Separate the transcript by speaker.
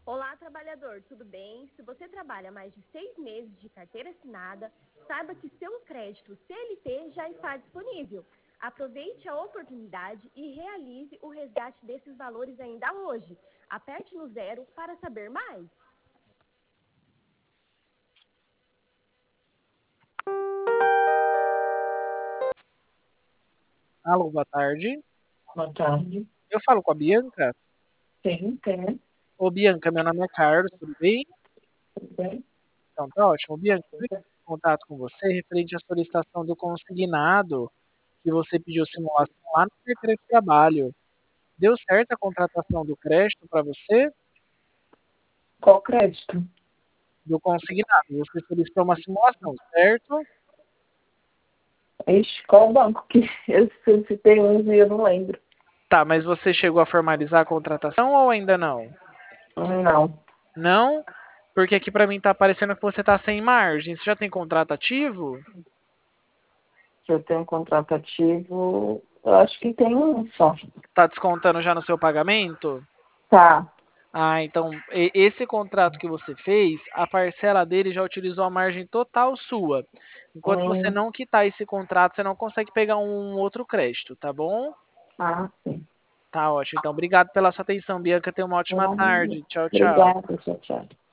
Speaker 1: Olá, trabalhador, tudo bem? Se você trabalha mais de 6 meses de carteira assinada, saiba que seu crédito CLT já está disponível. Aproveite a oportunidade e realize o resgate desses valores ainda hoje. Aperte no 0 para saber mais.
Speaker 2: Alô, boa tarde.
Speaker 3: Boa tarde.
Speaker 2: Eu falo com a Bianca.
Speaker 3: Sim, tem.
Speaker 2: Ô, Bianca, meu nome é Carlos, tudo bem?
Speaker 3: Tudo bem?
Speaker 2: Então, tá ótimo. Bianca, eu entrei em contato com você referente à solicitação do consignado que você pediu simulação lá no Secretaria de Trabalho. Deu certo a contratação do crédito para você?
Speaker 3: Qual crédito?
Speaker 2: Do consignado. Você solicitou uma simulação, certo?
Speaker 3: Ixi, qual banco que eu solicitei uns e eu não lembro.
Speaker 2: Tá, mas você chegou a formalizar a contratação ou ainda não?
Speaker 3: Não.
Speaker 2: Não? Porque aqui para mim tá aparecendo que você tá sem margem. Você já tem contrato ativo?
Speaker 3: Se eu tenho um contrato ativo, eu acho que tem um só.
Speaker 2: Tá descontando já no seu pagamento?
Speaker 3: Tá.
Speaker 2: Ah, então esse contrato que você fez, a parcela dele já utilizou a margem total sua. Enquanto você
Speaker 3: Hum,
Speaker 2: não quitar esse contrato, você não consegue pegar um outro crédito, tá bom?
Speaker 3: sim.
Speaker 2: Tá ótimo. Então, obrigado pela sua atenção, Bianca. Tenha uma ótima tarde. Tchau, tchau.
Speaker 3: Obrigada, tchau, tchau.